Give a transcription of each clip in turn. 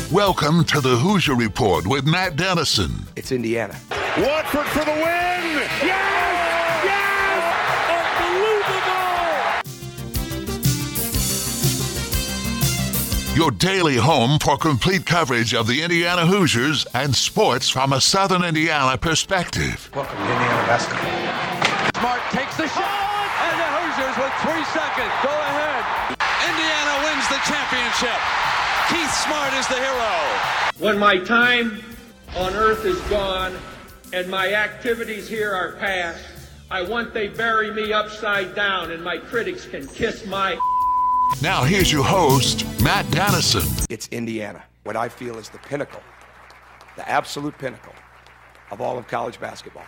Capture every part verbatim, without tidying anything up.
Welcome to the Hoosier Report with Matt Dennison. It's Indiana. Watford for the win! Yes! Yes! Unbelievable! Your daily home for complete coverage of the Indiana Hoosiers and sports from a Southern Indiana perspective. Welcome to Indiana basketball. Smart takes the shot, and the Hoosiers with three seconds go ahead. Indiana wins the championship. Keith Smart is the hero. When my time on earth is gone and my activities here are past, I want they bury me upside down and my critics can kiss my... Now here's your host, Matt Dennison. It's Indiana, what I feel is the pinnacle, the absolute pinnacle of all of college basketball.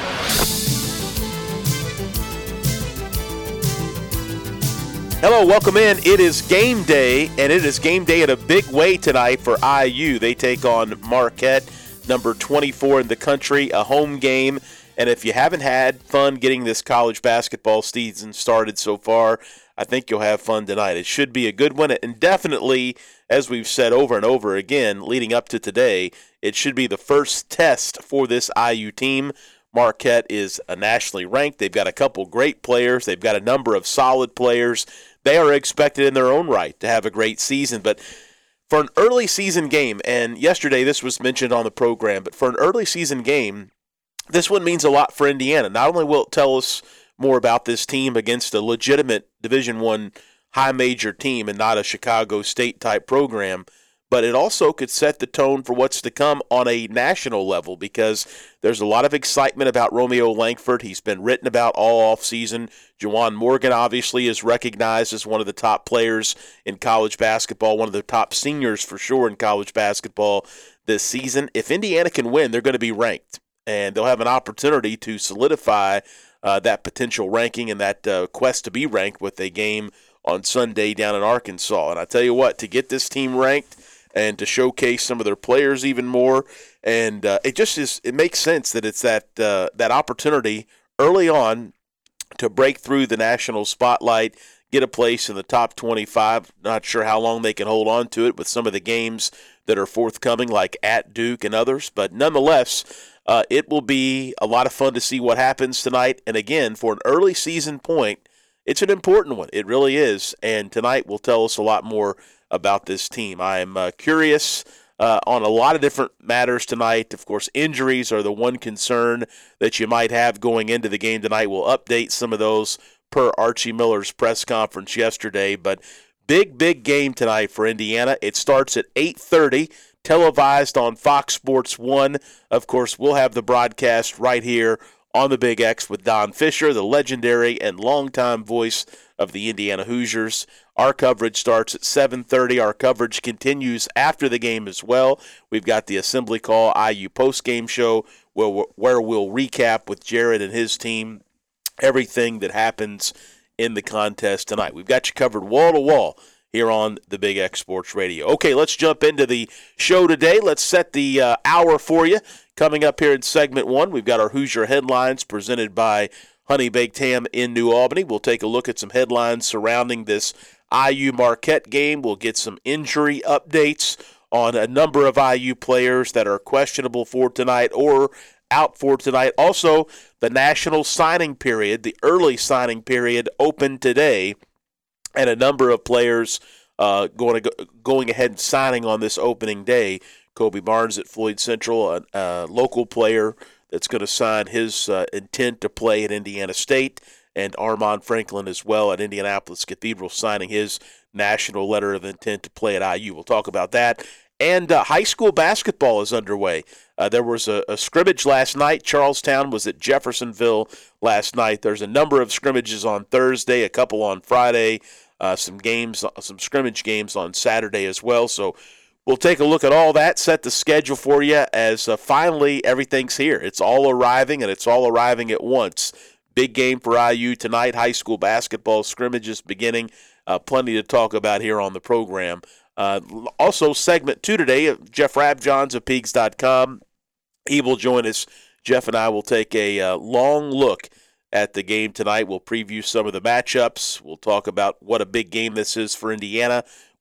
Hello, welcome in. It is game day, and it is game day in a big way tonight for I U. They take on Marquette, number twenty-four in the country, a home game. And if you haven't had fun getting this college basketball season started so far, I think you'll have fun tonight. It should be a good one, and definitely, as we've said over and over again, leading up to today, it should be the first test for this I U team. Marquette is nationally ranked. They've got a couple great players. They've got a number of solid players. They are expected in their own right to have a great season. But for an early season game, and yesterday this was mentioned on the program, but for an early season game, this one means a lot for Indiana. Not only will it tell us more about this team against a legitimate Division I high major team and not a Chicago State type program, but it also could set the tone for what's to come on a national level because there's a lot of excitement about Romeo Langford. He's been written about all offseason. Juwan Morgan obviously is recognized as one of the top players in college basketball, one of the top seniors for sure in college basketball this season. If Indiana can win, they're going to be ranked, and they'll have an opportunity to solidify uh, that potential ranking and that uh, quest to be ranked with a game on Sunday down in Arkansas. And I tell you what, to get this team ranked and to showcase some of their players even more. And uh, it just is, it makes sense that it's that uh, that opportunity early on to break through the national spotlight, get a place in the top twenty-five. Not sure how long they can hold on to it with some of the games that are forthcoming, like at Duke and others. But nonetheless, uh, it will be a lot of fun to see what happens tonight. And again, for an early season point, it's an important one. It really is. And tonight will tell us a lot more about this team. I am uh, curious uh, on a lot of different matters tonight. Of course, injuries are the one concern that you might have going into the game tonight. We'll update some of those per Archie Miller's press conference yesterday. But big, big game tonight for Indiana. It starts at eight thirty, televised on Fox Sports one. Of course, we'll have the broadcast right here on the Big X with Don Fisher, the legendary and longtime voice of the Indiana Hoosiers. Our coverage starts at seven thirty. Our coverage continues after the game as well. We've got the Assembly Call I U postgame show where, where we'll recap with Jared and his team everything that happens in the contest tonight. We've got you covered wall to wall here on the Big X Sports Radio. Okay, let's jump into the show today. Let's set the uh, hour for you. Coming up here in segment one, we've got our Hoosier headlines presented by Honey Baked Ham in New Albany. We'll take a look at some headlines surrounding this I U Marquette game. We'll get some injury updates on a number of I U players that are questionable for tonight or out for tonight. Also, the national signing period, the early signing period, opened today, and a number of players uh, going to go, going ahead and signing on this opening day. Kobe Barnes at Floyd Central, a, a local player that's going to sign his uh, intent to play at Indiana State, and Armand Franklin as well at Indianapolis Cathedral signing his national letter of intent to play at I U. We'll talk about that. And uh, high school basketball is underway. Uh, there was a, a scrimmage last night. Charlestown was at Jeffersonville last night. There's a number of scrimmages on Thursday, a couple on Friday, uh, some games, some scrimmage games on Saturday as well. So we'll take a look at all that, set the schedule for you as uh, finally everything's here. It's all arriving, and it's all arriving at once. Big game for I U tonight, high school basketball scrimmages beginning. Uh, plenty to talk about here on the program. Uh, also, segment two today, Jeff Rabjohns of Peegs dot com. He will join us. Jeff and I will take a uh, long look at the game tonight. We'll preview some of the matchups. We'll talk about what a big game this is for Indiana,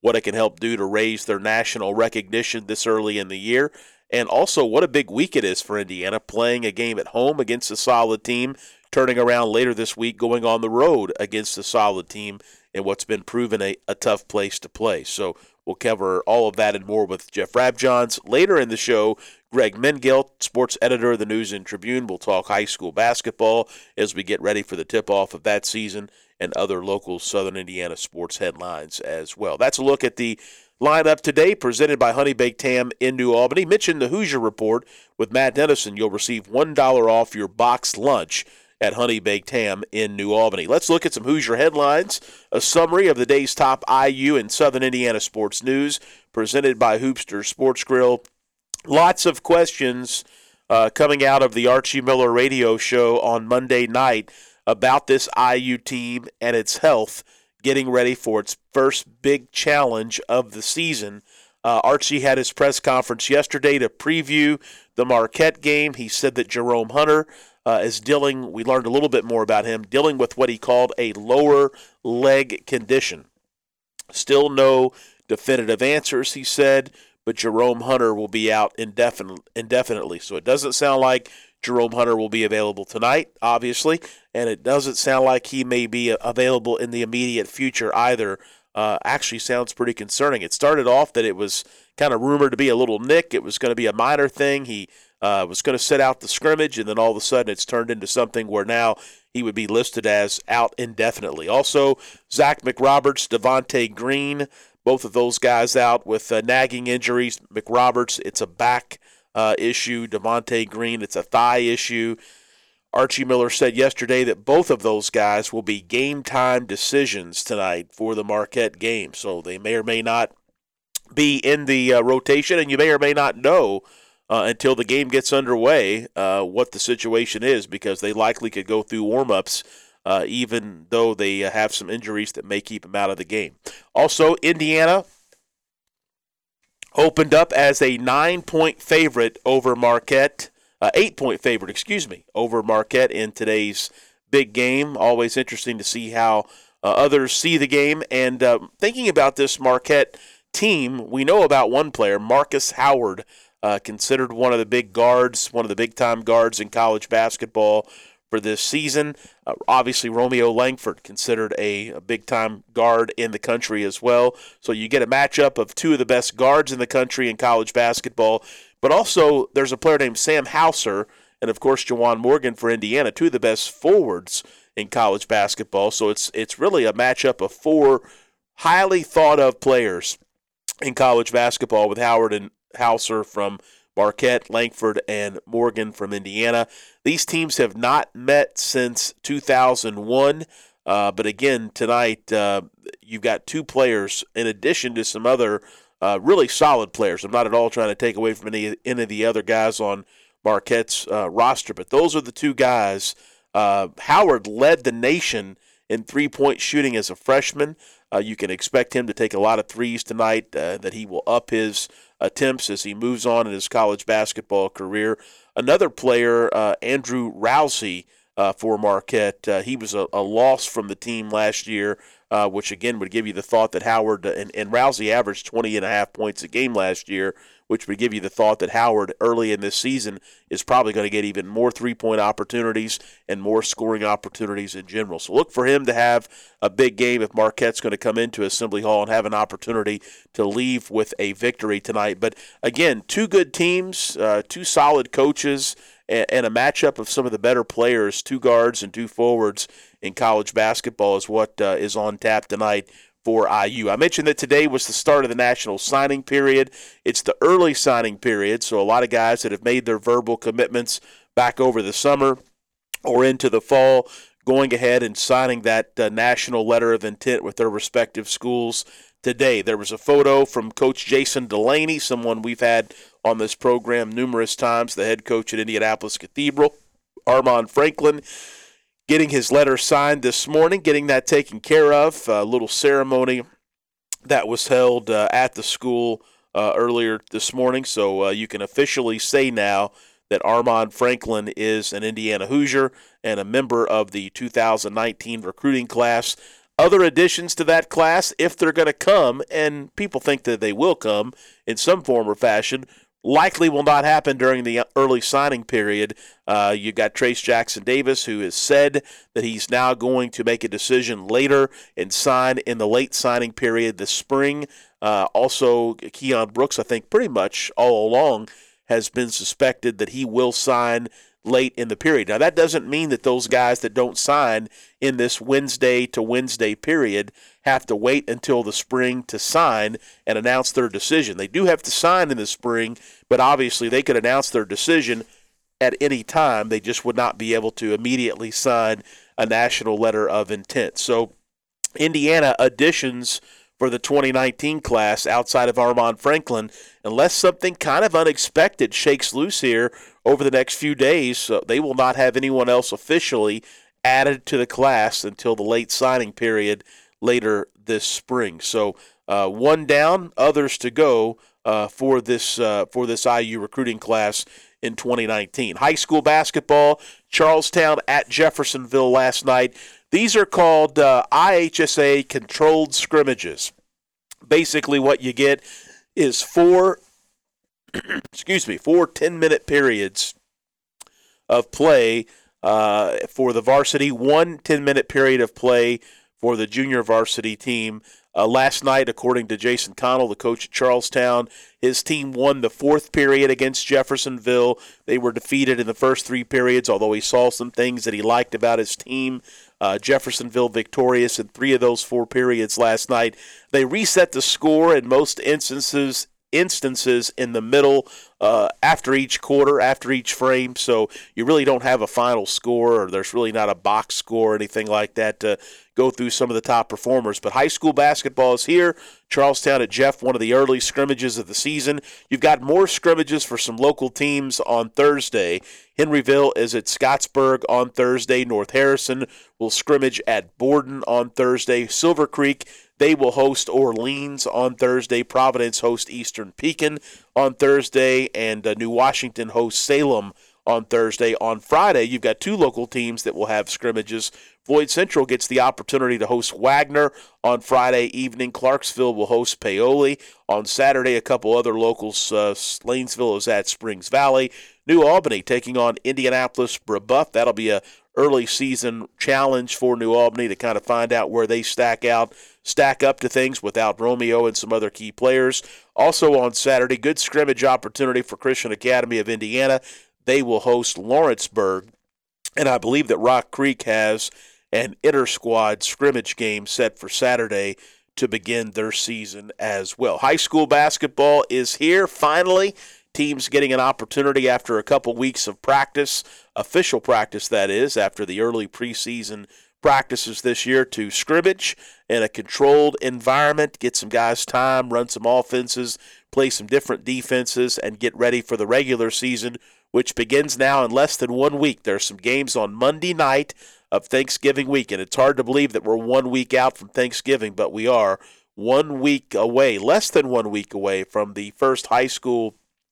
what it can help do to raise their national recognition this early in the year. And also what a big week it is for Indiana, playing a game at home against a solid team, turning around later this week, going on the road against a solid team in what's been proven a, a tough place to play. So we'll cover all of that and more with Jeff Rabjohns. Later in the show, Greg Mengelt, sports editor of the News and Tribune, will talk high school basketball as we get ready for the tip-off of that season and other local Southern Indiana sports headlines as well. That's a look at the lineup today, presented by Honey Baked Ham in New Albany. Mention the Hoosier Report with Matt Dennison. You'll receive one dollar off your boxed lunch at Honey Baked Ham in New Albany. Let's look at some Hoosier headlines. A summary of the day's top I U and Southern Indiana sports news, presented by Hoopster Sports Grill. Lots of questions uh, coming out of the Archie Miller radio show on Monday night about this I U team and its health, getting ready for its first big challenge of the season. Uh, Archie had his press conference yesterday to preview the Marquette game. He said that Jerome Hunter uh, is dealing, we learned a little bit more about him, dealing with what he called a lower leg condition. Still no definitive answers, he said, but Jerome Hunter will be out indefinite, indefinitely. So it doesn't sound like Jerome Hunter will be available tonight, obviously, and it doesn't sound like he may be available in the immediate future either. Uh, actually sounds pretty concerning. It started off that it was kind of rumored to be a little nick. It was going to be a minor thing. He uh, was going to sit out the scrimmage, and then all of a sudden it's turned into something where now he would be listed as out indefinitely. Also, Zach McRoberts, Devontae Green, both of those guys out with uh, nagging injuries. McRoberts, it's a back uh, issue. Devontae Green, it's a thigh issue. Archie Miller said yesterday that both of those guys will be game-time decisions tonight for the Marquette game. So they may or may not be in the uh, rotation, and you may or may not know uh, until the game gets underway uh, what the situation is, because they likely could go through warm-ups uh, even though they uh, have some injuries that may keep them out of the game. Also, Indiana opened up as a nine-point favorite over Marquette. Uh, eight-point favorite, excuse me, over Marquette in today's big game. Always interesting to see how uh, others see the game. And uh, thinking about this Marquette team, we know about one player, Marcus Howard, uh, considered one of the big guards, one of the big-time guards in college basketball for this season. Uh, obviously, Romeo Langford, considered a, a big-time guard in the country as well. So you get a matchup of two of the best guards in the country in college basketball. But also, there's a player named Sam Hauser, and of course, Jawan Morgan for Indiana, two of the best forwards in college basketball. So it's it's really a matchup of four highly thought-of players in college basketball, with Howard and Hauser from Marquette, Langford, and Morgan from Indiana. These teams have not met since two thousand one. Uh, but again, tonight, uh, you've got two players, in addition to some other Uh, really solid players. I'm not at all trying to take away from any, any of the other guys on Marquette's uh, roster, but those are the two guys. Uh, Howard led the nation in three-point shooting as a freshman. Uh, you can expect him to take a lot of threes tonight, uh, that he will up his attempts as he moves on in his college basketball career. Another player, uh, Andrew Rousey, uh, for Marquette, uh, he was a, a loss from the team last year. Uh, which, again, would give you the thought that Howard and, and Rousey averaged twenty and a half points a game last year, which would give you the thought that Howard early in this season is probably going to get even more three-point opportunities and more scoring opportunities in general. So look for him to have a big game if Marquette's going to come into Assembly Hall and have an opportunity to leave with a victory tonight. But, again, two good teams, uh, two solid coaches, and, and a matchup of some of the better players, two guards and two forwards in college basketball is what uh, is on tap tonight for I U. I mentioned that today was the start of the national signing period. It's the early signing period, so a lot of guys that have made their verbal commitments back over the summer or into the fall going ahead and signing that uh, national letter of intent with their respective schools today. There was a photo from Coach Jason Delaney, someone we've had on this program numerous times, the head coach at Indianapolis Cathedral, Armaan Franklin, getting his letter signed this morning, getting that taken care of. A little ceremony that was held uh, at the school uh, earlier this morning. So uh, you can officially say now that Armaan Franklin is an Indiana Hoosier and a member of the two thousand nineteen recruiting class. Other additions to that class, if they're going to come, and people think that they will come in some form or fashion, likely will not happen during the early signing period. Uh, you got Trace Jackson Davis, who has said that he's now going to make a decision later and sign in the late signing period this spring. Uh, also, Keon Brooks, I think pretty much all along, has been suspected that he will sign late in the period. Now, that doesn't mean that those guys that don't sign in this Wednesday to Wednesday period have to wait until the spring to sign and announce their decision. They do have to sign in the spring, but obviously they could announce their decision at any time. They just would not be able to immediately sign a national letter of intent. So Indiana additions for the twenty nineteen class outside of Armaan Franklin, unless something kind of unexpected shakes loose here over the next few days, so they will not have anyone else officially added to the class until the late signing period later this spring. So uh, one down, others to go uh, for this uh, for this I U recruiting class in twenty nineteen. High school basketball, Charlestown at Jeffersonville last night. These are called uh, I H S A controlled scrimmages. Basically what you get is four, excuse me, four ten-minute periods of play uh, for the varsity, one ten-minute period of play for the junior varsity team. Uh, last night, according to Jason Connell, the coach at Charlestown, his team won the fourth period against Jeffersonville. They were defeated in the first three periods, although he saw some things that he liked about his team. Uh, Jeffersonville victorious in three of those four periods last night. They reset the score in most instances instances in the middle uh, after each quarter, after each frame, so you really don't have a final score, or there's really not a box score or anything like that to go through some of the top performers. But high school basketball is here. Charlestown at Jeff, one of the early scrimmages of the season. You've got more scrimmages for some local teams on Thursday. Henryville is at Scottsburg on Thursday. North Harrison will scrimmage at Borden on Thursday. Silver Creek, they will host Orleans on Thursday. Providence hosts Eastern Pekin on Thursday. And uh, New Washington hosts Salem on Thursday. On Friday, you've got two local teams that will have scrimmages. Floyd Central gets the opportunity to host Wagner on Friday evening. Clarksville will host Paoli. On Saturday, a couple other locals. Uh, Lanesville is at Springs Valley. New Albany taking on Indianapolis Brebeuf. That'll be a early season challenge for New Albany to kind of find out where they stack out, stack up to things without Romeo and some other key players. Also on Saturday, good scrimmage opportunity for Christian Academy of Indiana. They will host Lawrenceburg, and I believe that Rock Creek has an inter-squad scrimmage game set for Saturday to begin their season as well. High school basketball is here finally. Teams getting an opportunity after a couple weeks of practice, official practice that is, after the early preseason practices this year, to scrimmage in a controlled environment, get some guys time, run some offenses, play some different defenses, and get ready for the regular season, which begins now in less than one week. There are some games on Monday night of Thanksgiving weekend. It's hard to believe that we're one week out from Thanksgiving, but we are one week away, less than one week away from the first high school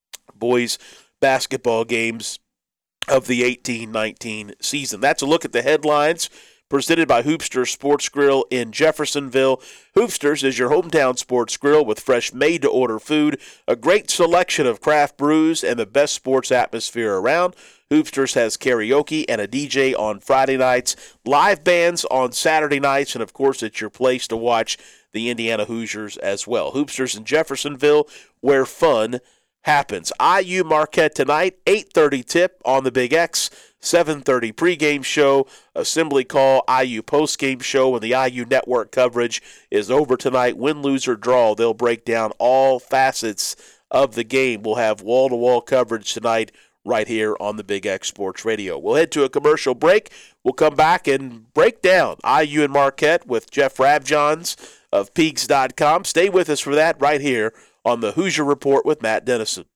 boys basketball games of the eighteen nineteen season. That's a look at the headlines presented by Hoopsters Sports Grill in Jeffersonville. Hoopsters is your hometown sports grill with fresh made-to-order food, a great selection of craft brews, and the best sports atmosphere around. Hoopsters has karaoke and a D J on Friday nights, live bands on Saturday nights, and, of course, it's your place to watch the Indiana Hoosiers as well. Hoopsters in Jeffersonville, where fun happens. I U Marquette tonight, eight thirty tip on the Big X, seven thirty pregame show, assembly call, I U postgame show, and the I U network coverage is over tonight. Win, lose, or draw, they'll break down all facets of the game. We'll have wall-to-wall coverage tonight right here on the Big X Sports Radio. We'll head to a commercial break. We'll come back and break down I U and Marquette with Jeff Rabjohns of Peegs dot com. Stay with us for that right here on the Hoosier Report with Matt Dennison.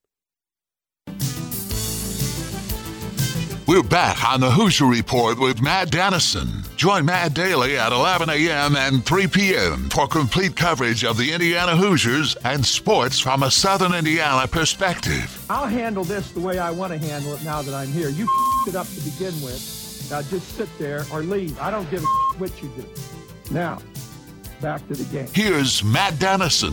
We're back on the Hoosier Report with Matt Dennison. Join Matt daily at eleven a.m. and three p.m. for complete coverage of the Indiana Hoosiers and sports from a Southern Indiana perspective. I'll handle this the way I want to handle it now that I'm here. You f***ed it up to begin with. Now just sit there or leave. I don't give a what you do. Now, back to the game. Here's Matt Dennison.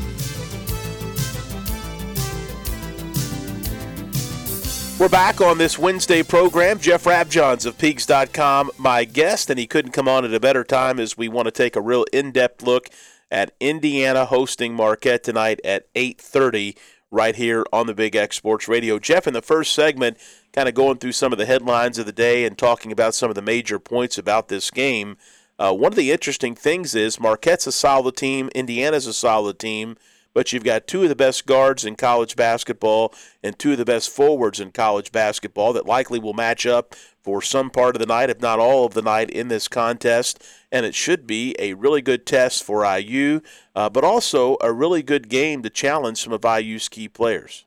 We're back on this Wednesday program. Jeff Rabjohns of Peegs dot com, my guest, and he couldn't come on at a better time as we want to take a real in-depth look at Indiana hosting Marquette tonight at eight thirty right here on the Big X Sports Radio. Jeff, in the first segment, kind of going through some of the headlines of the day and talking about some of the major points about this game. Uh, one of the interesting things is Marquette's a solid team, Indiana's a solid team, but you've got two of the best guards in college basketball and two of the best forwards in college basketball that likely will match up for some part of the night, if not all of the night, in this contest. And it should be a really good test for I U, uh, but also a really good game to challenge some of I U's key players.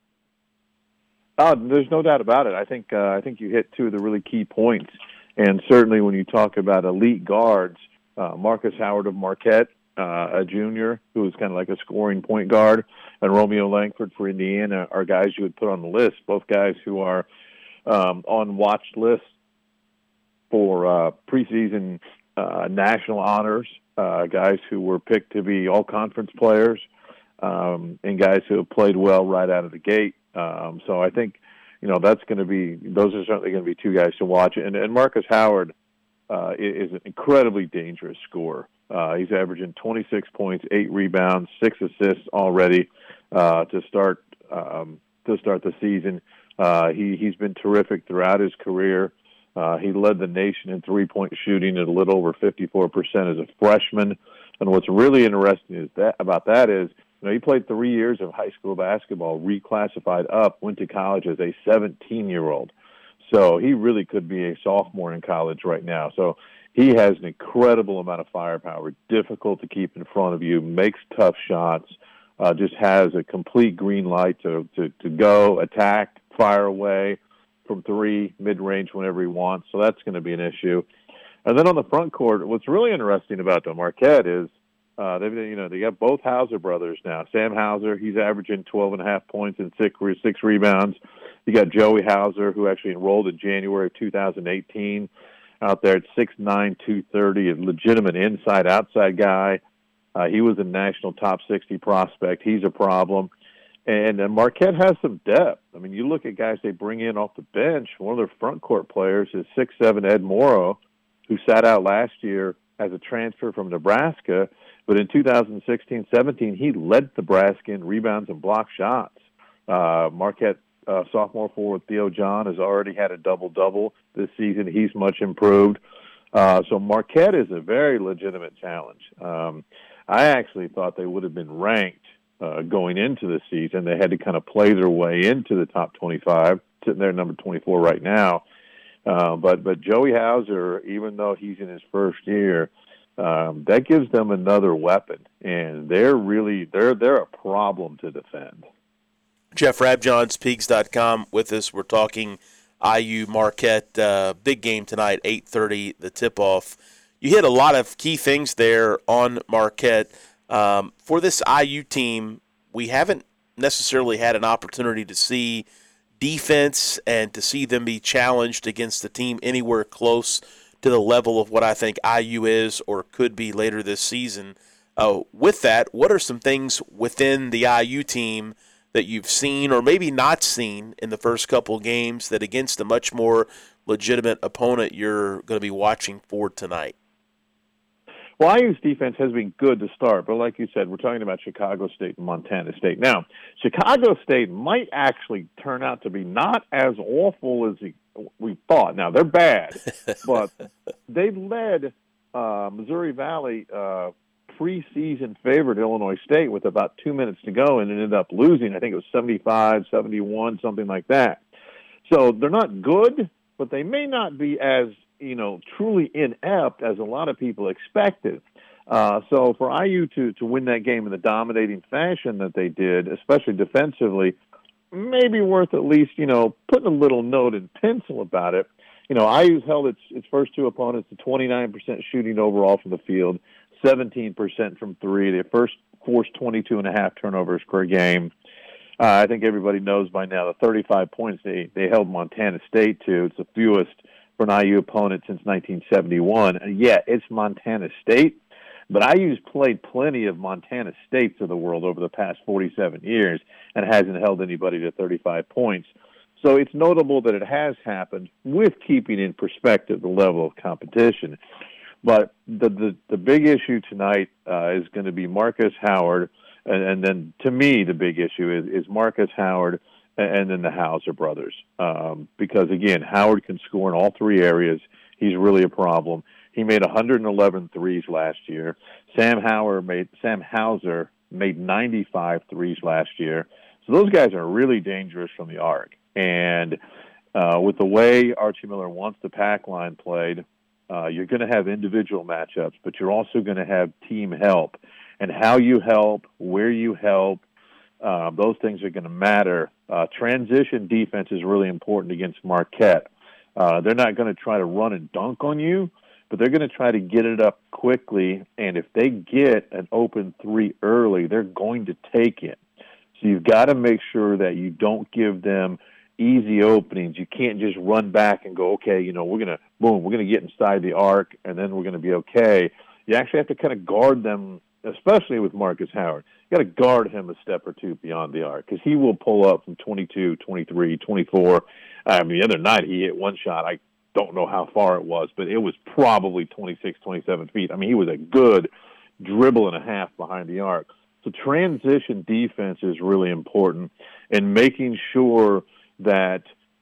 Oh, there's no doubt about it. I think uh, I think you hit two of the really key points. And certainly when you talk about elite guards, uh, Marcus Howard of Marquette, Uh, a junior who is kind of like a scoring point guard, and Romeo Langford for Indiana are guys you would put on the list, both guys who are um, on watch lists for uh, preseason uh, national honors, uh, guys who were picked to be all-conference players, um, and guys who have played well right out of the gate. Um, so I think, you know, that's going to be, those are certainly going to be two guys to watch. And, and Marcus Howard uh, is an incredibly dangerous scorer. Uh, he's averaging twenty-six points, eight rebounds, six assists already uh, to start um, to start the season. Uh, he he's been terrific throughout his career. Uh, he led the nation in three-point shooting at a little over fifty-four percent as a freshman. And what's really interesting is that about that is, you know, he played three years of high school basketball, reclassified up, went to college as a seventeen-year-old. So he really could be a sophomore in college right now. So he has an incredible amount of firepower, difficult to keep in front of you, makes tough shots, uh, just has a complete green light to, to, to go, attack, fire away from three, mid-range whenever he wants. So that's going to be an issue. And then on the front court, what's really interesting about the Marquette is uh, they you know they got both Hauser brothers now. Sam Hauser, he's averaging twelve and a half points and six, six rebounds. You got Joey Hauser, who actually enrolled in January of two thousand eighteen. Out there at six nine, two thirty, a legitimate inside-outside guy. Uh, he was a national top sixty prospect. He's a problem. And uh, Marquette has some depth. I mean, you look at guys they bring in off the bench. One of their front court players is six seven Ed Morrow, who sat out last year as a transfer from Nebraska. But in two thousand sixteen seventeen, he led Nebraska in rebounds and block shots. Uh, Marquette Uh, sophomore forward Theo John has already had a double-double this season. He's much improved. Uh, so Marquette is a very legitimate challenge. Um, I actually thought they would have been ranked uh, going into the season. They had to kind of play their way into the top twenty-five, sitting there at number twenty-four right now. Uh, but but Joey Hauser, even though he's in his first year, um, that gives them another weapon, and they're really they're they're a problem to defend. Jeff Rabjohns, Peegs dot com with us. We're talking I U Marquette, uh, big game tonight, eight thirty, the tip-off. You hit a lot of key things there on Marquette. Um, for this I U team, we haven't necessarily had an opportunity to see defense and to see them be challenged against the team anywhere close to the level of what I think I U is or could be later this season. Uh, with that, what are some things within the I U team that you've seen or maybe not seen in the first couple games that against a much more legitimate opponent you're going to be watching for tonight? Well, I U's defense has been good to start, but like you said, we're talking about Chicago State and Montana State. Now, Chicago State might actually turn out to be not as awful as we thought. Now, they're bad, but they led uh, Missouri Valley uh, preseason favorite Illinois State with about two minutes to go and ended up losing. I think it was seventy-five, seventy-one, something like that. So they're not good, but they may not be as, you know, truly inept as a lot of people expected. Uh, so for I U to, to win that game in the dominating fashion that they did, especially defensively, may be worth at least, you know, putting a little note in pencil about it. You know, I U's held its, its first two opponents to twenty-nine percent shooting overall from the field, seventeen percent from three. They first forced twenty-two and a half turnovers per game. Uh, I think everybody knows by now the thirty-five points they, they held Montana State to. It's the fewest for an I U opponent since nineteen seventy-one. And yeah, it's Montana State, But I U's played plenty of Montana States of the world over the past forty-seven years and hasn't held anybody to thirty-five points. So it's notable that it has happened with keeping in perspective the level of competition. But the the, the big issue tonight uh, is going to be Marcus Howard, and, and then to me the big issue is, is Marcus Howard and then the Hauser brothers. Um, because, again, Howard can score in all three areas. He's really a problem. He made one hundred eleven threes last year. Sam Howard made Sam Hauser made ninety-five threes last year. So those guys are really dangerous from the arc. And uh, with the way Archie Miller wants the pack line played, uh, you're going to have individual matchups, but you're also going to have team help. And how you help, where you help, uh, those things are going to matter. Uh, transition defense is really important against Marquette. Uh, they're not going to try to run and dunk on you, but they're going to try to get it up quickly. And if they get an open three early, they're going to take it. So you've got to make sure that you don't give them easy openings. You can't just run back and go, okay, you know, we're going to, boom, we're going to get inside the arc, and then we're going to be okay. You actually have to kind of guard them, especially with Marcus Howard. You got to guard him a step or two beyond the arc because he will pull up from twenty-two, twenty-three, twenty-four. I mean, the other night he hit one shot. I don't know how far it was, but it was probably twenty-six, twenty-seven feet. I mean, he was a good dribble and a half behind the arc. So transition defense is really important, and making sure that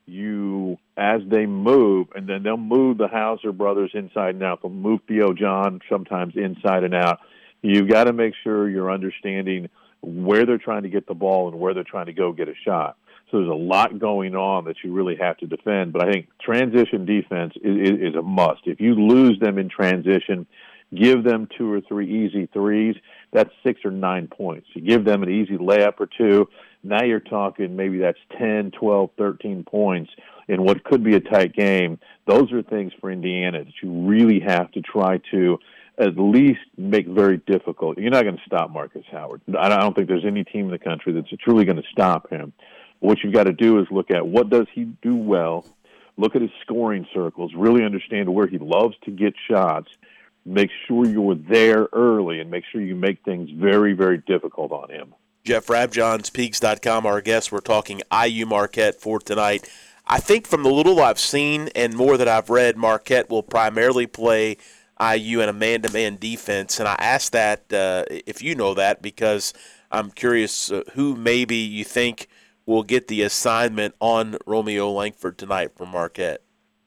you, as they move, and then they'll move the Hauser brothers inside and out. They'll move Theo John sometimes inside and out. You've got to make sure you're understanding where they're trying to get the ball and where they're trying to go get a shot. So there's a lot going on that you really have to defend. But I think transition defense is, is a must. If you lose them in transition, give them two or three easy threes, that's six or nine points. You give them an easy layup or two, now you're talking maybe that's ten, twelve, thirteen points in what could be a tight game. Those are things for Indiana that you really have to try to at least make very difficult. You're not going to stop Marcus Howard. I don't think there's any team in the country that's truly going to stop him. What you've got to do is look at what does he do well, look at his scoring circles, really understand where he loves to get shots, make sure you're there early, and make sure you make things very, very difficult on him. Jeff Rabjohns, Peaks dot com, our guest. We're talking I U Marquette for tonight. I think from the little I've seen and more that I've read, Marquette will primarily play I U in a man-to-man defense. And I asked that, uh, if you know that, because I'm curious uh, who maybe you think will get the assignment on Romeo Langford tonight for Marquette.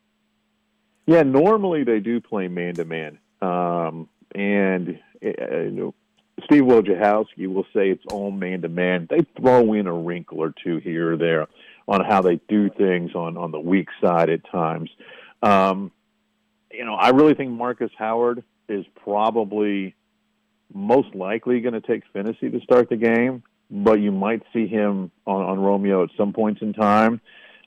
Yeah, normally they do play man-to-man. Um, and uh, you know, Steve Wojciechowski will say it's all man-to-man. They throw in a wrinkle or two here or there on how they do things on, on the weak side at times. Um, you know, I really think Marcus Howard is probably most likely going to take Phinisee to start the game, but you might see him on, on Romeo at some points in time.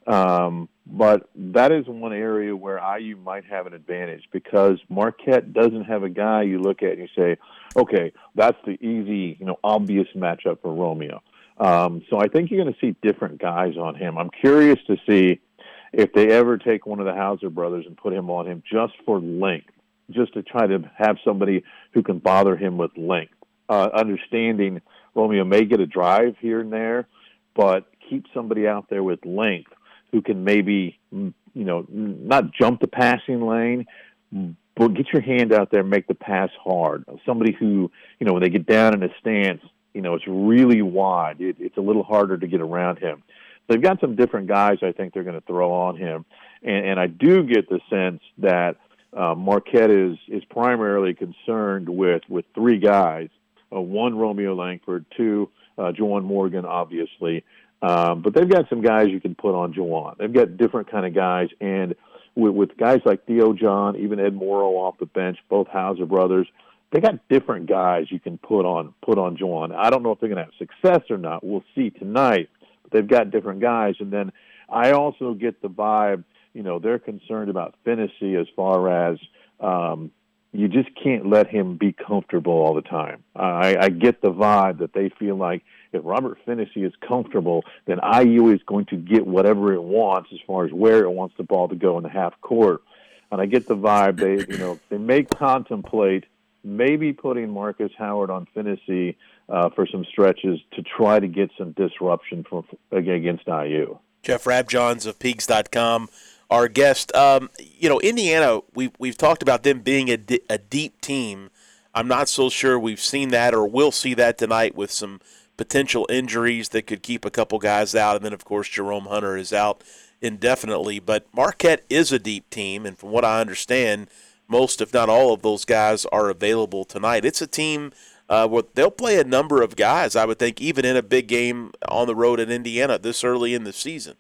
Um, but that is one area where I U might have an advantage because Marquette doesn't have a guy you look at and you say, okay, that's the easy, you know, obvious matchup for Romeo. Um, so I think you're going to see different guys on him. I'm curious to see if they ever take one of the Hauser brothers and put him on him just for length, just to try to have somebody who can bother him with length. Uh, understanding Romeo may get a drive here and there, but keep somebody out there with length who can maybe, you know, not jump the passing lane, but get your hand out there and make the pass hard. Somebody who, you know, when they get down in a stance, you know, it's really wide. It, it's a little harder to get around him. They've got some different guys I think they're going to throw on him. And, and I do get the sense that uh, Marquette is, is primarily concerned with, with three guys, uh, one, Romeo Langford, two, uh, Juwan Morgan, obviously. Um, but they've got some guys you can put on Juwan. They've got different kind of guys. And with, with guys like Theo John, even Ed Morrow off the bench, both Hauser brothers, they got different guys you can put on put on Juwan. I don't know if they're going to have success or not. We'll see tonight. But they've got different guys. And then I also get the vibe, you know, they're concerned about Phinisee as far as um, you just can't let him be comfortable all the time. I, I get the vibe that they feel like if Robert Phinisee is comfortable, then I U is going to get whatever it wants as far as where it wants the ball to go in the half court. And I get the vibe they, you know, they may contemplate maybe putting Marcus Howard on Phinisee uh, for some stretches to try to get some disruption from against I U. Jeff Rabjohns of Peegs dot com, our guest. Um, you know, Indiana, we've, we've talked about them being a, di- a deep team. I'm not so sure we've seen that or will see that tonight with some potential injuries that could keep a couple guys out. And then, of course, Jerome Hunter is out indefinitely. But Marquette is a deep team, and from what I understand, most, if not all, of those guys are available tonight. It's a team uh, where they'll play a number of guys, I would think, even in a big game on the road in Indiana this early in the season.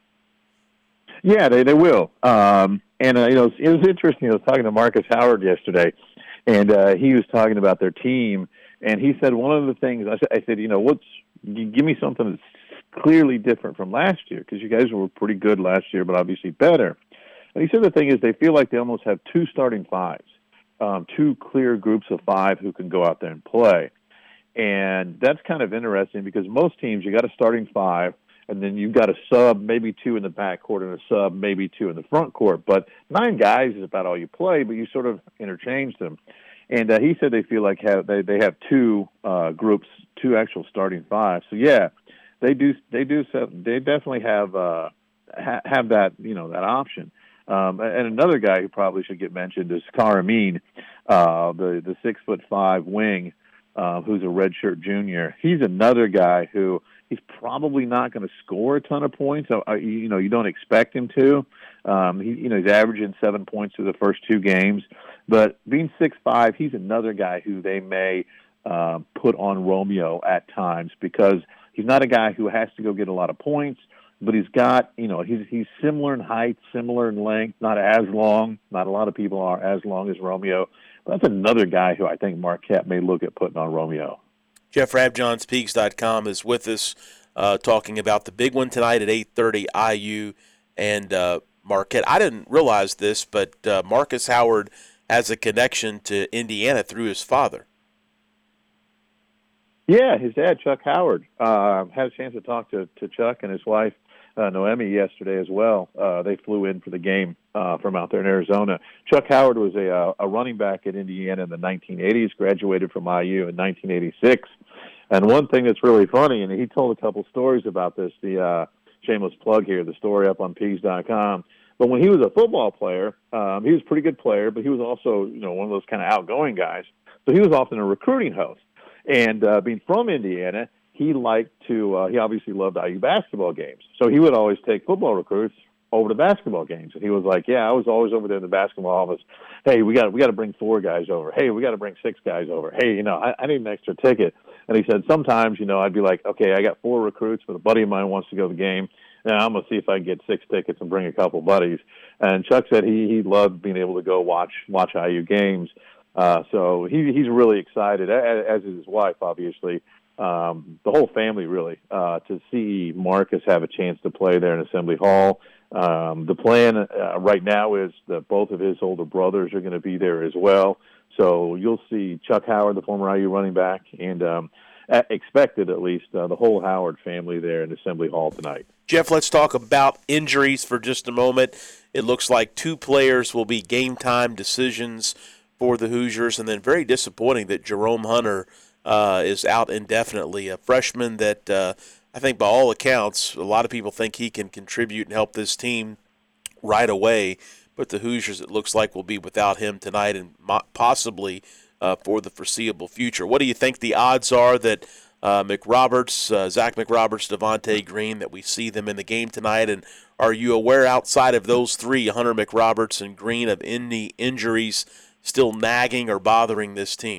Yeah, they, they will. Um, and, uh, you know, it was interesting. I was talking to Marcus Howard yesterday, and uh, he was talking about their team, and he said one of the things, I said, I said you know, what's give me something that's clearly different from last year, because you guys were pretty good last year, but obviously better. And he said the thing is they feel like they almost have two starting fives, um, two clear groups of five who can go out there and play. And that's kind of interesting because most teams, you got a starting five, and then you've got a sub, maybe two in the backcourt, and a sub, maybe two in the front court. But nine guys is about all you play, but you sort of interchange them. And uh, he said they feel like have, they they have two uh, groups, two actual starting fives. So yeah, they do they do they definitely have uh, ha- have that you know that option. Um, and another guy who probably should get mentioned is Kar Amin, uh, the the six foot five wing, uh, who's a redshirt junior. He's another guy who he's probably not going to score a ton of points. So, uh, you, you know, you don't expect him to. Um, he, you know, he's averaging seven points through the first two games. But being six five, he's another guy who they may uh, put on Romeo at times because he's not a guy who has to go get a lot of points. But he's got, you know, he's he's similar in height, similar in length, not as long. Not a lot of people are as long as Romeo. But that's another guy who I think Marquette may look at putting on Romeo. Jeff Rabjohns, Peegs dot com, is with us uh, talking about the big one tonight at eight thirty, I U and uh, Marquette. I didn't realize this, but uh, Marcus Howard has a connection to Indiana through his father. Yeah, his dad, Chuck Howard. Uh, had a chance to talk to, to Chuck and his wife, uh, Noemi, yesterday as well. Uh, they flew in for the game uh, from out there in Arizona. Chuck Howard was a, uh, a running back at Indiana in the nineteen eighties, graduated from I U in nineteen eighty-six. And one thing that's really funny, and he told a couple stories about this, the uh, shameless plug here, the story up on Peegs dot com. But when he was a football player, um, he was a pretty good player, but he was also, you know, one of those kind of outgoing guys. So he was often a recruiting host. And uh, being from Indiana, he liked to, uh, he obviously loved I U basketball games. So he would always take football recruits over to basketball games. And he was like, yeah, I was always over there in the basketball office. Hey, we got we got to bring four guys over. Hey, we got to bring six guys over. Hey, you know, I, I need an extra ticket. And he said sometimes, you know, I'd be like, okay, I got four recruits, but a buddy of mine wants to go to the game. Now I'm going to see if I can get six tickets and bring a couple buddies. And Chuck said he, he loved being able to go watch watch I U games. Uh, so he he's really excited, as is his wife, obviously. Um, the whole family, really, uh, to see Marcus have a chance to play there in Assembly Hall. Um, the plan uh, right now is that both of his older brothers are going to be there as well. So you'll see Chuck Howard, the former I U running back, and um, expected at least uh, the whole Howard family there in Assembly Hall tonight. Jeff, let's talk about injuries for just a moment. It looks like two players will be game-time decisions for the Hoosiers, and then very disappointing that Jerome Hunter uh, is out indefinitely, a freshman that uh, I think by all accounts, a lot of people think he can contribute and help this team right away, but the Hoosiers, it looks like, will be without him tonight and possibly uh, for the foreseeable future. What do you think the odds are that uh, McRoberts, uh, Zach McRoberts, Devontae Green, that we see them in the game tonight? And are you aware outside of those three, Hunter, McRoberts, and Green, of any injuries still nagging or bothering this team?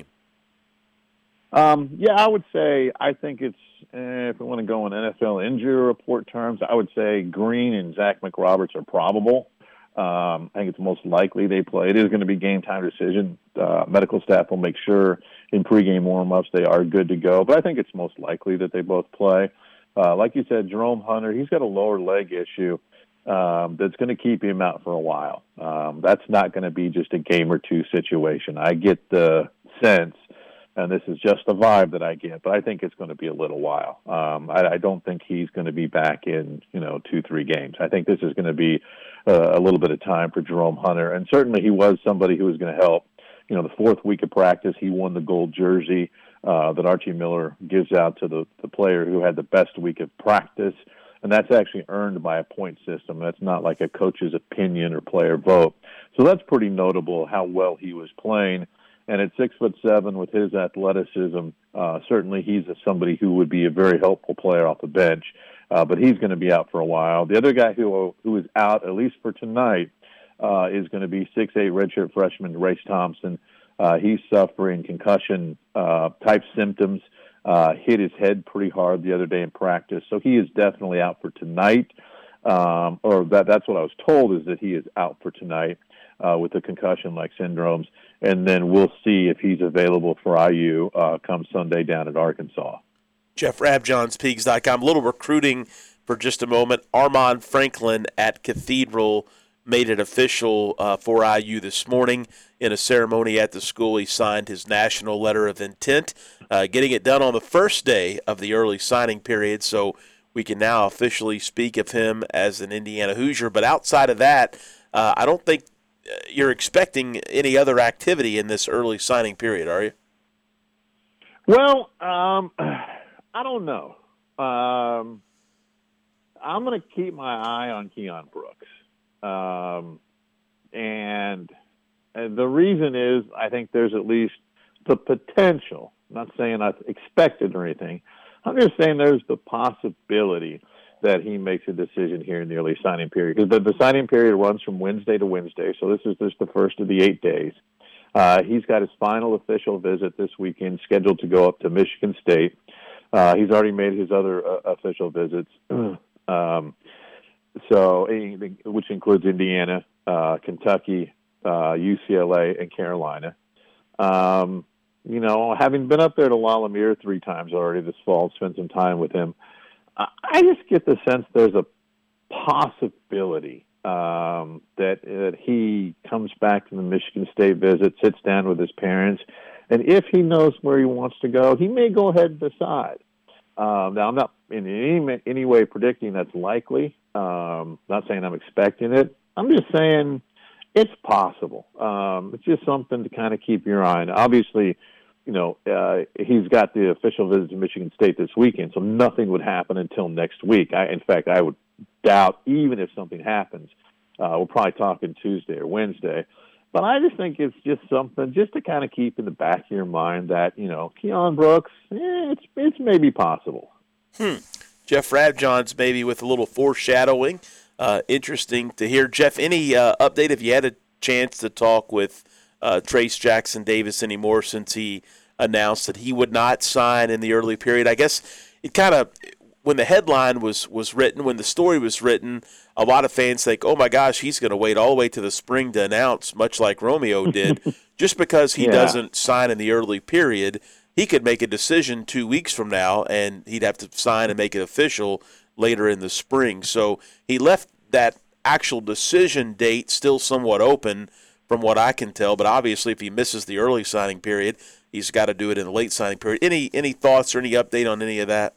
Um, yeah, I would say I think it's, eh, if we want to go in N F L injury report terms, I would say Green and Zach McRoberts are probable. Um, I think it's most likely they play. It is going to be game-time decision. Uh, medical staff will make sure in pregame warm-ups they are good to go, but I think it's most likely that they both play. Uh, like you said, Jerome Hunter, he's got a lower leg issue um, that's going to keep him out for a while. Um, that's not going to be just a game or two situation. I get the sense, and this is just a vibe that I get, but I think it's going to be a little while. Um, I, I don't think he's going to be back in, you know, two, three games. I think this is going to be uh, a little bit of time for Jerome Hunter, and certainly he was somebody who was going to help you know, the fourth week of practice, he won the gold jersey uh, that Archie Miller gives out to the, the player who had the best week of practice. And that's actually earned by a point system. That's not like a coach's opinion or player vote. So that's pretty notable how well he was playing. And at six foot seven with his athleticism, uh, certainly he's a, somebody who would be a very helpful player off the bench. Uh, but he's going to be out for a while. The other guy who who is out, at least for tonight, uh, is going to be six eight redshirt freshman Race Thompson. Uh, he's suffering concussion uh, type symptoms. Uh, hit his head pretty hard the other day in practice, so he is definitely out for tonight. Um, or that, that's what I was told, is that he is out for tonight uh, with the concussion-like syndromes, and then we'll see if he's available for I U uh, come Sunday down at Arkansas. Jeff Rabjohns, Peegs dot com. A little recruiting for just a moment. Armaan Franklin at Cathedral made it official uh, for I U this morning in a ceremony at the school. He signed his national letter of intent, uh, getting it done on the first day of the early signing period, so we can now officially speak of him as an Indiana Hoosier. But outside of that, uh, I don't think you're expecting any other activity in this early signing period, are you? Well, um, I don't know. Um, I'm going to keep my eye on Keon Brooks. Um, and, and the reason is I think there's at least the potential. I'm not saying I expect it or anything. I'm just saying there's the possibility that he makes a decision here in the early signing period. Because the, the signing period runs from Wednesday to Wednesday, so this is just the first of the eight days. Uh, he's got his final official visit this weekend scheduled to go up to Michigan State. Uh, he's already made his other uh, official visits. um, So, which includes Indiana, uh, Kentucky, uh, U C L A, and Carolina. Um, you know, having been up there to La Lumiere three times already this fall, spent some time with him, I just get the sense there's a possibility um, that that he comes back from the Michigan State visit, sits down with his parents, and if he knows where he wants to go, he may go ahead and decide. Um, now, I'm not in any, any way predicting that's likely. Um, not saying I'm expecting it. I'm just saying it's possible. Um, it's just something to kind of keep your eye on. Obviously, you know, uh, he's got the official visit to Michigan State this weekend, so nothing would happen until next week. I, in fact, I would doubt even if something happens. Uh, we're probably talking Tuesday or Wednesday. But I just think it's just something just to kind of keep in the back of your mind that, you know, Keon Brooks, eh, it's it's maybe possible. Hmm. Jeff Rabjohns maybe with a little foreshadowing. Uh, interesting to hear. Jeff, any uh, update? Have you had a chance to talk with uh, Trace Jackson Davis anymore since he announced that he would not sign in the early period? I guess it kind of, when the headline was, was written, when the story was written, a lot of fans think, oh, my gosh, he's going to wait all the way to the spring to announce, much like Romeo did. Just because he yeah. doesn't sign in the early period, he could make a decision two weeks from now, and he'd have to sign and make it official later in the spring. So he left that actual decision date still somewhat open from what I can tell, but obviously if he misses the early signing period, he's got to do it in the late signing period. Any any thoughts or any update on any of that?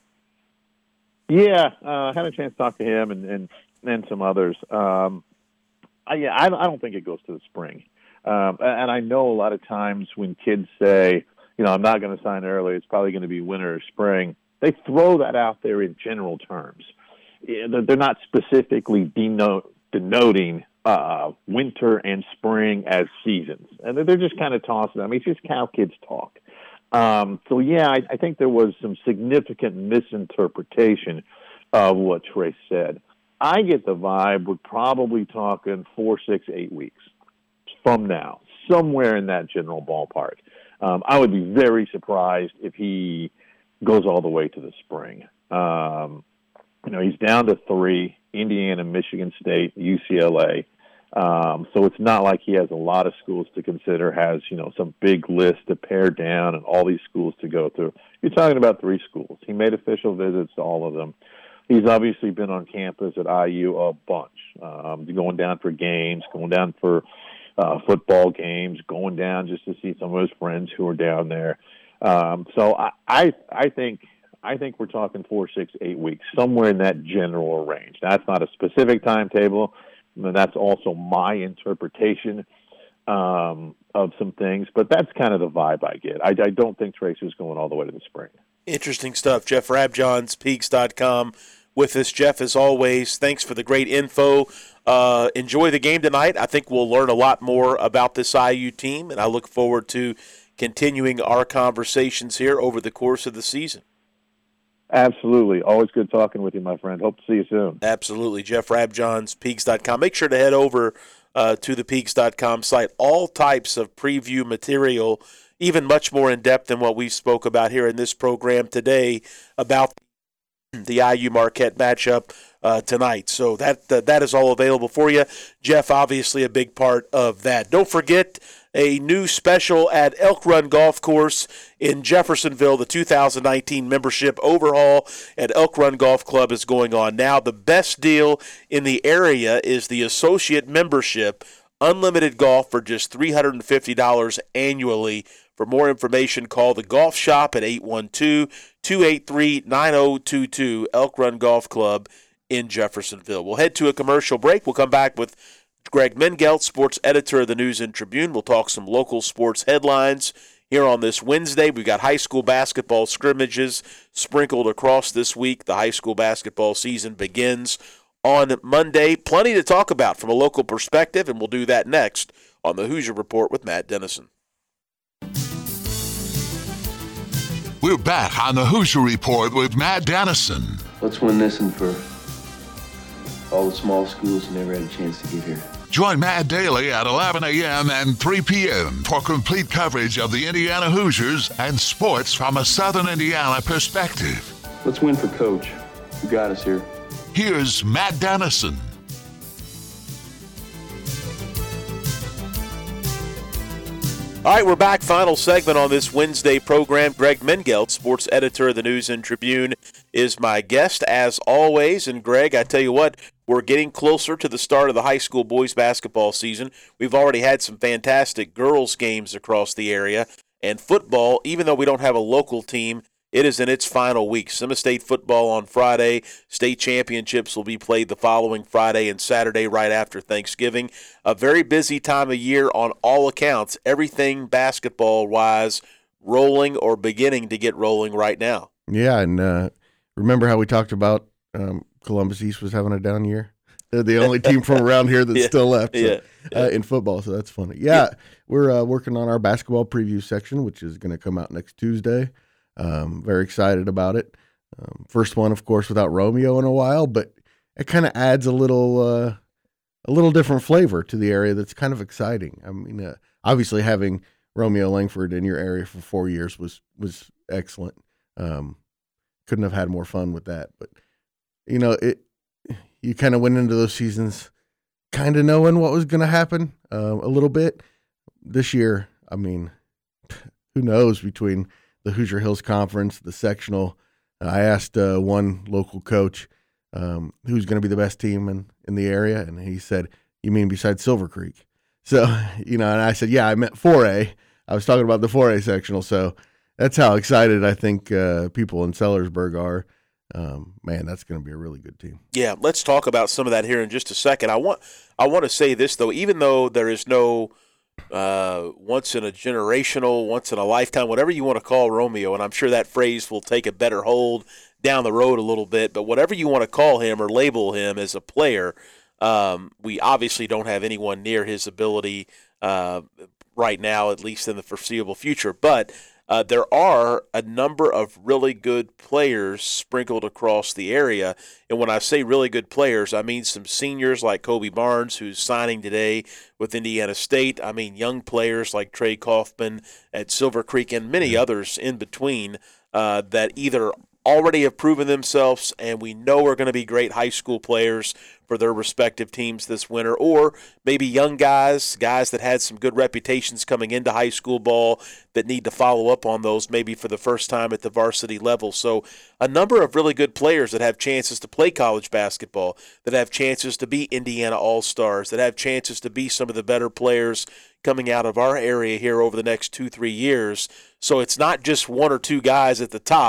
Yeah, uh, I had a chance to talk to him and, and, and some others. Um, I, yeah, I, I don't think it goes to the spring. Um, and I know a lot of times when kids say, you know, I'm not going to sign early, it's probably going to be winter or spring, they throw that out there in general terms. They're not specifically denote, denoting uh, winter and spring as seasons. And they're just kind of tossing. I mean, it's just how kids talk. Um, so, yeah, I, I think there was some significant misinterpretation of what Trace said. I get the vibe we're probably talking four, six, eight weeks from now, somewhere in that general ballpark. Um, I would be very surprised if he goes all the way to the spring. Um, you know, he's down to three, Indiana, Michigan State, U C L A. Um, so it's not like he has a lot of schools to consider, has, you know, some big list to pare down and all these schools to go through. You're talking about three schools. He made official visits to all of them. He's obviously been on campus at I U a bunch, um, going down for games, going down for uh, football games, going down just to see some of his friends who are down there. Um, so I, I, I think I think we're talking four, six, eight weeks, somewhere in that general range. That's not a specific timetable. And that's also my interpretation. um, of some things, but that's kind of the vibe I get. I, I don't think Tracer's going all the way to the spring. Interesting stuff. Jeff Rabjohns, Peaks dot com, with us. Jeff, as always, thanks for the great info. Uh, enjoy the game tonight. I think we'll learn a lot more about this I U team, and I look forward to continuing our conversations here over the course of the season. Absolutely. Always good talking with you, my friend. Hope to see you soon. Absolutely. Jeff Rabjohns, Peaks dot com. Make sure to head over uh, to the Peaks dot com site. All types of preview material, even much more in-depth than what we spoke about here in this program today about the I U Marquette matchup uh, tonight. So that uh, that is all available for you. Jeff, obviously a big part of that. Don't forget a new special at Elk Run Golf Course in Jeffersonville. The two thousand nineteen membership overhaul at Elk Run Golf Club is going on now. The best deal in the area is the associate membership, unlimited golf for just three hundred fifty dollars annually. For more information, call the golf shop at eight one two, two eight three, nine zero two two, Elk Run Golf Club in Jeffersonville. We'll head to a commercial break. We'll come back with Greg Mengelt, sports editor of the News and Tribune. We'll talk some local sports headlines here on this Wednesday. We've got high school basketball scrimmages sprinkled across this week. The high school basketball season begins on Monday. Plenty to talk about from a local perspective, and we'll do that next on the Hoosier Report with Matt Dennison. We're back on the Hoosier Report with Matt Dennison. Let's win this one for all the small schools who never had a chance to get here. Join Matt daily at eleven a.m. and three p.m. for complete coverage of the Indiana Hoosiers and sports from a Southern Indiana perspective. Let's win for Coach, who got us here. Here's Matt Dennison. All right, we're back. Final segment on this Wednesday program. Greg Mengelt, sports editor of the News and Tribune, is my guest, as always. And, Greg, I tell you what, we're getting closer to the start of the high school boys basketball season. We've already had some fantastic girls games across the area. And football, even though we don't have a local team, it is in its final week. Sema State football on Friday. State championships will be played the following Friday and Saturday right after Thanksgiving. A very busy time of year on all accounts. Everything basketball-wise rolling or beginning to get rolling right now. Yeah, and uh, remember how we talked about um, Columbus East was having a down year? They're the only team from around here that's yeah, still left so, yeah, yeah. Uh, in football, so that's funny. Yeah, yeah. we're uh, working on our basketball preview section, which is going to come out next Tuesday. Um, very excited about it. Um, first one, of course, without Romeo in a while, but it kind of adds a little, uh, a little different flavor to the area. That's kind of exciting. I mean, uh, obviously having Romeo Langford in your area for four years was was excellent. Um, couldn't have had more fun with that. But you know, it you kind of went into those seasons kind of knowing what was going to happen uh, a little bit. This year, I mean, who knows between the Hoosier Hills Conference, the sectional. I asked uh, one local coach um, who's going to be the best team in, in the area, and he said, "You mean besides Silver Creek?" So, you know, and I said, "Yeah, I meant four A. I was talking about the four A sectional." So that's how excited I think uh, people in Sellersburg are. Um, man, that's going to be a really good team. Yeah, let's talk about some of that here in just a second. I want I want to say this, though, even though there is no uh, once in a generational, once in a lifetime, whatever you want to call Romeo, and I'm sure that phrase will take a better hold down the road a little bit, but whatever you want to call him or label him as a player, um, we obviously don't have anyone near his ability uh, right now, at least in the foreseeable future. But Uh, there are a number of really good players sprinkled across the area. And when I say really good players, I mean some seniors like Kobe Barnes, who's signing today with Indiana State. I mean young players like Trey Kaufman at Silver Creek and many others in between uh, that either already have proven themselves and we know are going to be great high school players for their respective teams this winter, or maybe young guys, guys that had some good reputations coming into high school ball that need to follow up on those maybe for the first time at the varsity level. So a number of really good players that have chances to play college basketball, that have chances to be Indiana All-Stars, that have chances to be some of the better players coming out of our area here over the next two, three years. So it's not just one or two guys at the top.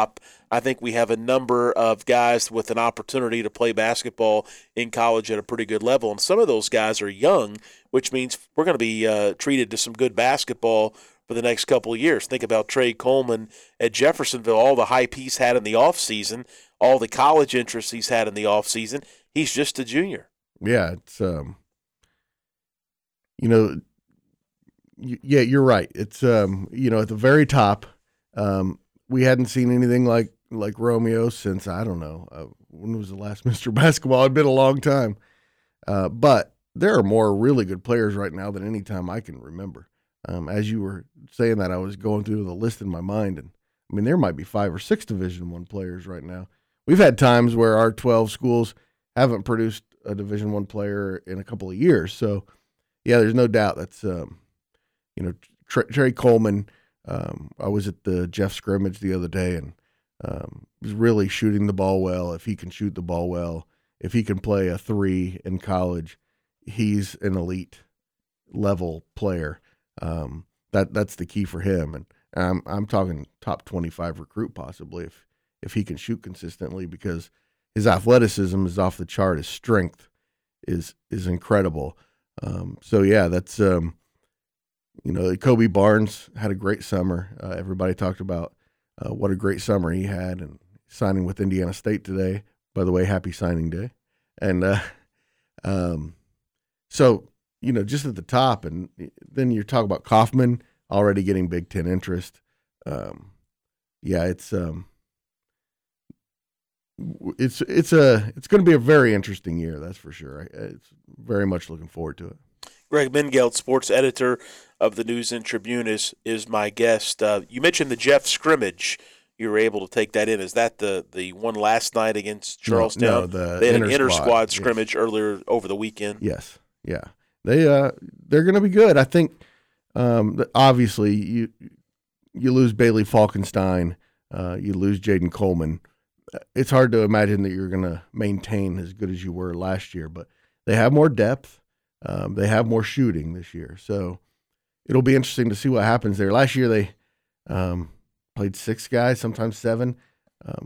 I think we have a number of guys with an opportunity to play basketball in college at a pretty good level. And some of those guys are young, which means we're going to be uh, treated to some good basketball for the next couple of years. Think about Trey Coleman at Jeffersonville, all the hype he's had in the offseason, all the college interest he's had in the offseason. He's just a junior. Yeah, it's, um, you know, y- yeah, you're right. It's, um, you know, at the very top, um, we hadn't seen anything like, like Romeo since, I don't know, uh, when was the last Mister Basketball? It'd been a long time. Uh, but there are more really good players right now than any time I can remember. Um, as you were saying that, I was going through the list in my mind, and I mean, there might be five or six Division One players right now. We've had times where our twelve schools haven't produced a Division One player in a couple of years. So, yeah, there's no doubt that's, um, you know, Trey, Trey Coleman. Um, I was at the Jeff scrimmage the other day, and um, was really shooting the ball well. If he can shoot the ball well, if he can play a three in college, he's an elite level player. Um, that that's the key for him, and I'm I'm talking top twenty-five recruit possibly if if he can shoot consistently, because his athleticism is off the chart. His strength is is incredible. Um, so yeah, that's um, you know, Kobe Barnes had a great summer. Uh, everybody talked about uh, what a great summer he had, and signing with Indiana State today. By the way, happy signing day. And uh, um, so you know, just at the top, and then you talk about Kaufman already getting Big Ten interest. Um, yeah, it's um, it's it's a it's going to be a very interesting year, that's for sure. I, it's very much looking forward to it. Greg Mengelt, sports editor of the News and Tribune, is is my guest. Uh, you mentioned the Jeff scrimmage. You were able to take that in. Is that the, the one last night against Charlestown? No, no the they had inter an inter squad, squad scrimmage yes. earlier over the weekend. Yes, yeah, they uh they're going to be good. I think um, obviously you you lose Bailey Falkenstein, uh, you lose Jaden Coleman. It's hard to imagine that you're going to maintain as good as you were last year, but they have more depth. Um, they have more shooting this year, so it'll be interesting to see what happens there. Last year they um, played six guys, sometimes seven. Um,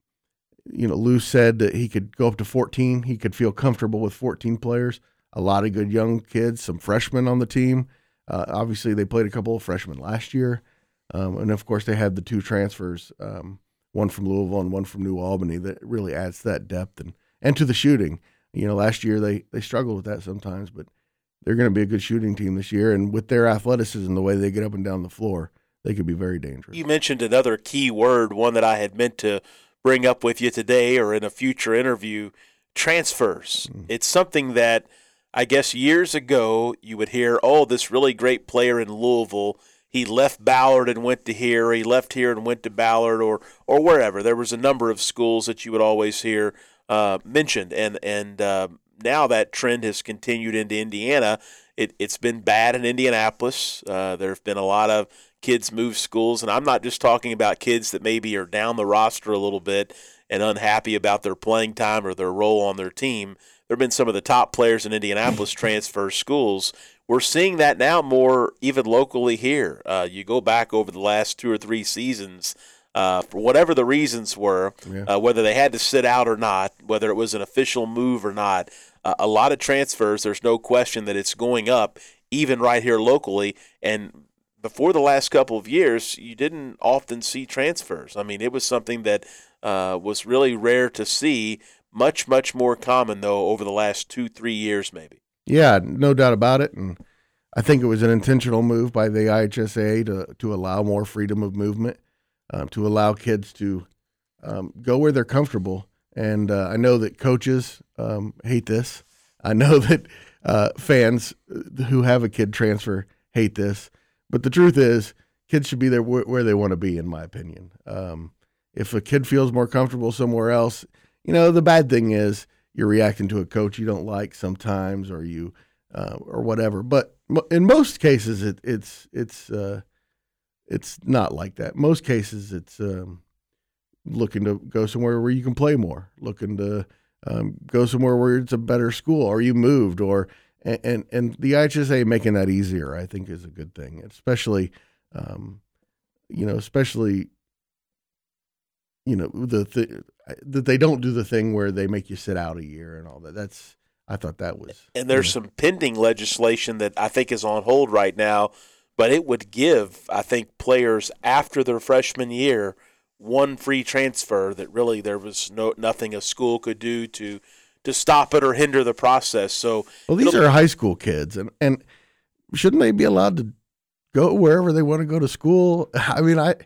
you know, Lou said that he could go up to fourteen. He could feel comfortable with fourteen players. A lot of good young kids, some freshmen on the team. Uh, obviously, they played a couple of freshmen last year, um, and of course, they had the two transfers, um, one from Louisville and one from New Albany, that really adds to that depth and and to the shooting. You know, last year they, they struggled with that sometimes, but they're going to be a good shooting team this year. And with their athleticism, the way they get up and down the floor, they could be very dangerous. You mentioned another key word, one that I had meant to bring up with you today or in a future interview, transfers. Mm. It's something that I guess years ago you would hear, oh, this really great player in Louisville, he left Ballard and went to here, or he left here and went to Ballard, or or wherever. There was a number of schools that you would always hear Uh, mentioned, and and uh, now that trend has continued into Indiana. It, it's been bad in Indianapolis. Uh, there have been a lot of kids move schools, and I'm not just talking about kids that maybe are down the roster a little bit and unhappy about their playing time or their role on their team. There have been some of the top players in Indianapolis transfer schools. We're seeing that now more even locally here. Uh, you go back over the last two or three seasons, Uh, for whatever the reasons were, yeah. uh, whether they had to sit out or not, whether it was an official move or not, uh, a lot of transfers, there's no question that it's going up, even right here locally. And before the last couple of years, you didn't often see transfers. I mean, it was something that uh, was really rare to see, much, much more common, though, over the last two, three years maybe. Yeah, no doubt about it. And I think it was an intentional move by the I H S A to, to allow more freedom of movement. Um, to allow kids to um, go where they're comfortable. And uh, I know that coaches um, hate this. I know that uh, fans who have a kid transfer hate this. But the truth is, kids should be there wh- where they want to be, in my opinion. Um, if a kid feels more comfortable somewhere else, you know, the bad thing is you're reacting to a coach you don't like sometimes, or you uh, or whatever. But in most cases, it, it's it's uh, It's not like that. Most cases, it's um, looking to go somewhere where you can play more, looking to um, go somewhere where it's a better school, or you moved, or and, and, and the I H S A making that easier, I think, is a good thing, especially, um, you know, especially you know, the th- that they don't do the thing where they make you sit out a year and all that. That's I thought that was. And there's you know, some pending legislation that I think is on hold right now, but it would give, I think, players after their freshman year one free transfer that really there was no nothing a school could do to to stop it or hinder the process. So well, these are high school kids, and, and shouldn't they be allowed to go wherever they want to go to school? I mean, I,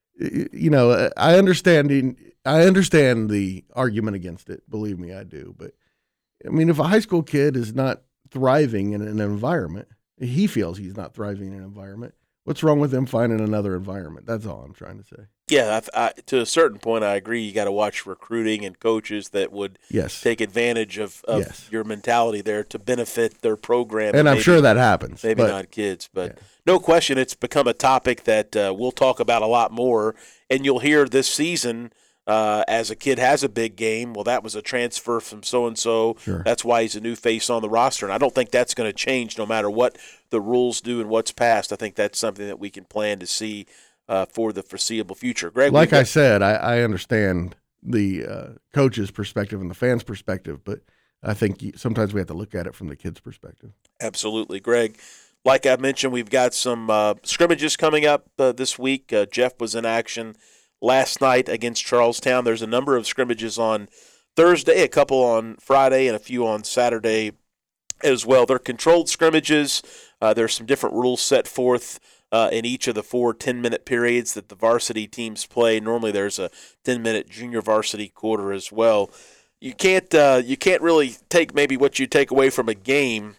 you know, I understand I understand the argument against it. Believe me, I do. But I mean, if a high school kid is not thriving in an environment, he feels he's not thriving in an environment. What's wrong with them finding another environment? That's all I'm trying to say. Yeah, I, I, to a certain point, I agree. You got to watch recruiting and coaches that would yes. take advantage of, of yes. your mentality there to benefit their program. And, and I'm maybe, sure that happens. Maybe but, not kids, but yeah. no question, it's become a topic that uh, we'll talk about a lot more. And you'll hear this season, uh, as a kid has a big game, well, that was a transfer from so-and-so. Sure. That's why he's a new face on the roster. And I don't think that's going to change no matter what the rules do and what's passed. I think that's something that we can plan to see uh, for the foreseeable future. Greg, like got- I said, I, I understand the uh, coach's perspective and the fans' perspective, but I think sometimes we have to look at it from the kid's perspective. Absolutely, Greg. Like I mentioned, we've got some uh, scrimmages coming up uh, this week. Uh, Jeff was in action last night against Charlestown. There's a number of scrimmages on Thursday, a couple on Friday, and a few on Saturday as well. They're controlled scrimmages. Uh, there's some different rules set forth uh, in each of the four ten-minute periods that the varsity teams play. Normally there's a ten-minute junior varsity quarter as well. You can't uh, you can't really take maybe what you take away from a game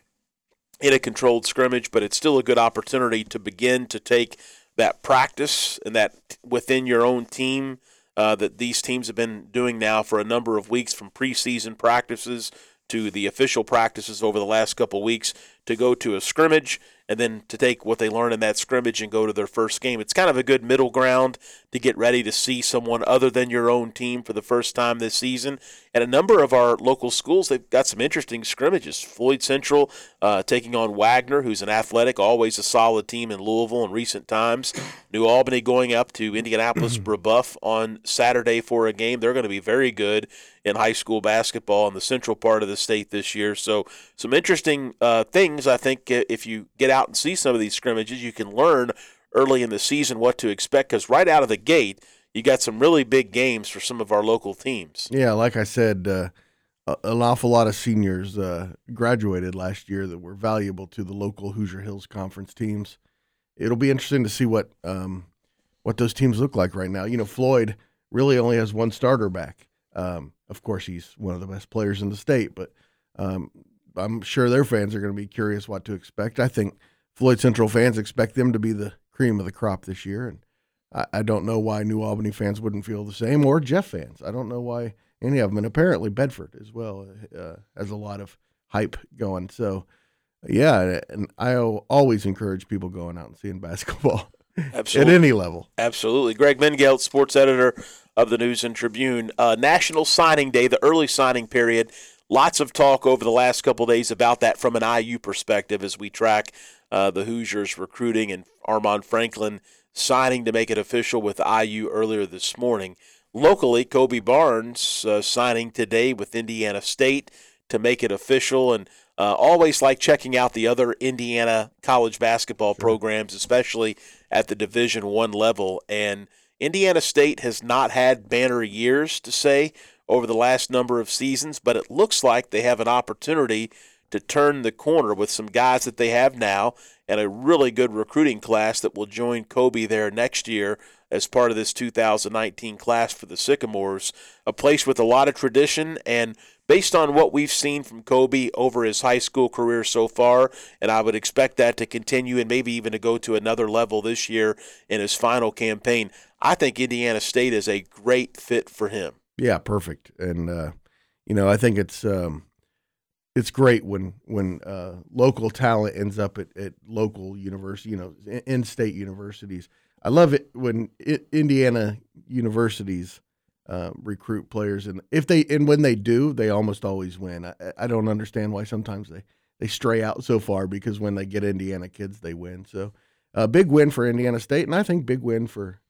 in a controlled scrimmage, but it's still a good opportunity to begin to take that practice and that within your own team uh, that these teams have been doing now for a number of weeks, from preseason practices to the official practices over the last couple weeks, to go to a scrimmage and then to take what they learn in that scrimmage and go to their first game. It's kind of a good middle ground to get ready to see someone other than your own team for the first time this season. And a number of our local schools, they've got some interesting scrimmages. Floyd Central uh, taking on Wagner, who's an athletic, always a solid team in Louisville in recent times. New Albany going up to Indianapolis-Brebeuf on Saturday for a game. They're going to be very good in high school basketball in the central part of the state this year. So some interesting uh, things, I think, if you get out and see some of these scrimmages, you can learn early in the season what to expect, because right out of the gate, you got some really big games for some of our local teams. Yeah, like I said, uh, an awful lot of seniors uh, graduated last year that were valuable to the local Hoosier Hills Conference teams. It'll be interesting to see what um, what those teams look like right now. You know, Floyd really only has one starter back. Um, of course, he's one of the best players in the state, but um, I'm sure their fans are going to be curious what to expect. I think Floyd Central fans expect them to be the cream of the crop this year, and I, I don't know why New Albany fans wouldn't feel the same, or Jeff fans. I don't know why any of them, and apparently Bedford as well uh, has a lot of hype going. So, yeah, and I always encourage people going out and seeing basketball at any level. Absolutely. Greg Mengelt, sports editor of the News and Tribune. Uh, National Signing Day, the early signing period. Lots of talk over the last couple of days about that from an I U perspective as we track uh, the Hoosiers recruiting, and Armand Franklin signing to make it official with I U earlier this morning. Locally, Kobe Barnes uh, signing today with Indiana State to make it official, and uh, always like checking out the other Indiana college basketball sure. programs, especially at the Division One level. And Indiana State has not had banner years, to say, over the last number of seasons, but it looks like they have an opportunity to turn the corner with some guys that they have now and a really good recruiting class that will join Kobe there next year as part of this two thousand nineteen class for the Sycamores, a place with a lot of tradition. And based on what we've seen from Kobe over his high school career so far, and I would expect that to continue and maybe even to go to another level this year in his final campaign, I think Indiana State is a great fit for him. Yeah, perfect. And, uh, you know, I think it's um, it's great when when uh, local talent ends up at, at local university, you know, in-state universities. I love it when it, Indiana universities uh, recruit players, and if they and when they do, they almost always win. I, I don't understand why sometimes they, they stray out so far, because when they get Indiana kids, they win. So a uh, big win for Indiana State, and I think big win for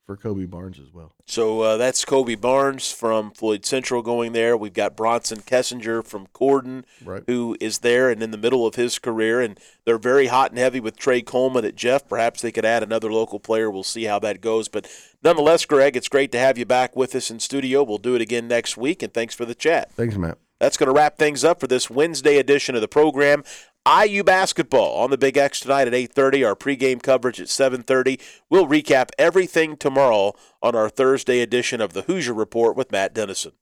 for Kobe Barnes as well. So uh, that's Kobe Barnes from Floyd Central going there. We've got Bronson Kessinger from Corden, right, who is there and in the middle of his career. And they're very hot and heavy with Trey Coleman at Jeff. Perhaps they could add another local player. We'll see how that goes. But nonetheless, Greg, it's great to have you back with us in studio. We'll do it again next week, and thanks for the chat. Thanks, Matt. That's going to wrap things up for this Wednesday edition of the program. I U basketball on the Big X tonight at eight thirty, our pregame coverage at seven thirty. We'll recap everything tomorrow on our Thursday edition of the Hoosier Report with Matt Dennison.